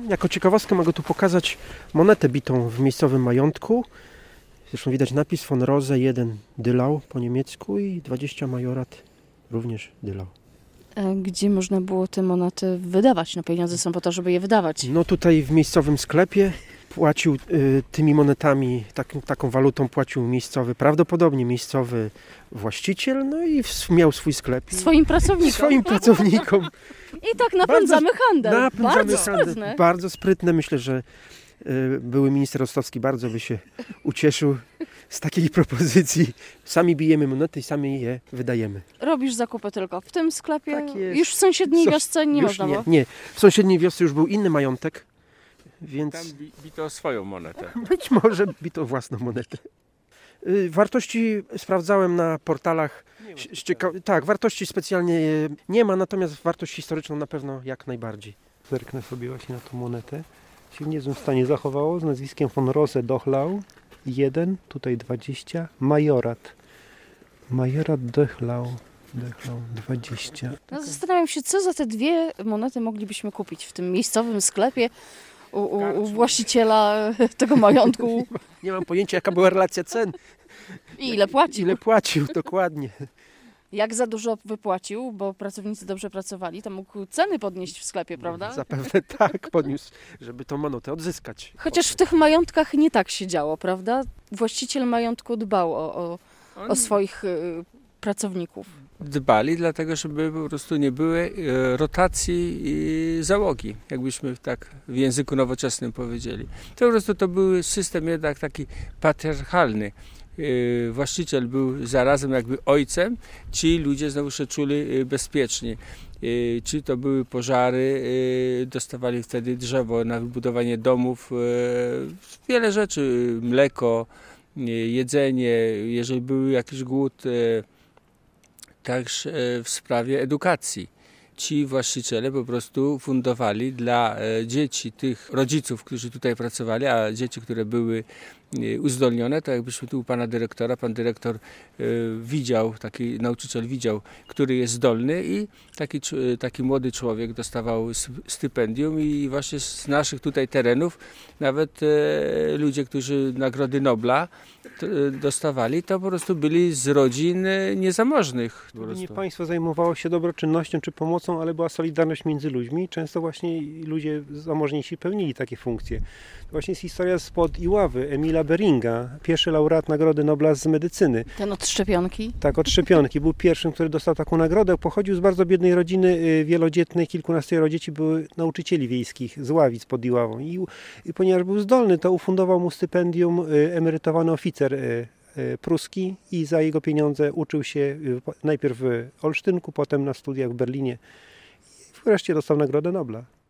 Jako ciekawostkę mogę tu pokazać monetę bitą w miejscowym majątku. Zresztą widać napis von Rose 1 Dylau po niemiecku i 20 majorat również Dylau. A gdzie można było te monety wydawać? No pieniądze są po to, żeby je wydawać. No tutaj w miejscowym sklepie płacił tymi monetami, taką walutą płacił prawdopodobnie miejscowy właściciel, no i miał swój sklep. Swoim pracownikom. Swoim pracownikom. I tak napędzamy handel. Bardzo sprytne. Bardzo sprytne. Myślę, że były minister Rostowski bardzo by się ucieszył z takiej propozycji. Sami bijemy monety i sami je wydajemy. Robisz zakupy tylko w tym sklepie? Tak jest. Już w sąsiedniej wiosce nie można było? Nie. W sąsiedniej wiosce już był inny majątek, więc... Tam bito swoją monetę. Być może bito własną monetę. Wartości sprawdzałem na portalach. Tak, wartości specjalnie nie ma, natomiast wartość historyczną na pewno jak najbardziej. Zerknę sobie właśnie na tą monetę. Się w niezłym stanie zachowało z nazwiskiem von Rose Dochlau 1, tutaj 20, majorat. Majorat Dochlau 20. No, zastanawiam się, co za te dwie monety moglibyśmy kupić w tym miejscowym sklepie u właściciela tego majątku. Nie mam pojęcia, jaka była relacja cen. I ile płacił. Ile płacił, dokładnie. Jak za dużo wypłacił, bo pracownicy dobrze pracowali, to mógł ceny podnieść w sklepie, prawda? Zapewne tak podniósł, żeby tą monetę odzyskać. Chociaż w tych majątkach nie tak się działo, prawda? Właściciel majątku dbał o swoich pracowników. Dbali, dlatego żeby po prostu nie były rotacji i załogi, jakbyśmy tak w języku nowoczesnym powiedzieli. To po prostu to był system jednak taki patriarchalny. Właściciel był zarazem jakby ojcem, ci ludzie znowu się czuli bezpiecznie. Czy to były pożary, dostawali wtedy drzewo na wybudowanie domów, wiele rzeczy, mleko, jedzenie, jeżeli był jakiś głód, także w sprawie edukacji. Ci właściciele po prostu fundowali dla dzieci tych rodziców, którzy tutaj pracowali, a dzieci, które były uzdolnione, to jakbyśmy tu u pana dyrektora, pan dyrektor widział, taki nauczyciel widział, który jest zdolny i taki młody człowiek dostawał stypendium i właśnie z naszych tutaj terenów nawet ludzie, którzy Nagrody Nobla dostawali, to po prostu byli z rodzin niezamożnych. Nie państwo zajmowało się dobroczynnością czy pomocą, ale była solidarność między ludźmi. Często właśnie ludzie zamożniejsi pełnili takie funkcje. To właśnie jest historia spod Iławy, Emila Beringa, pierwszy laureat Nagrody Nobla z medycyny. Ten od szczepionki? Tak, od szczepionki. Był pierwszym, który dostał taką nagrodę. Pochodził z bardzo biednej rodziny wielodzietnej. Kilkunastoro dzieci były nauczycieli wiejskich z Ławic pod Iławą. I ponieważ był zdolny, to ufundował mu stypendium emerytowany oficer pruski i za jego pieniądze uczył się najpierw w Olsztynku, potem na studiach w Berlinie. I wreszcie dostał Nagrodę Nobla.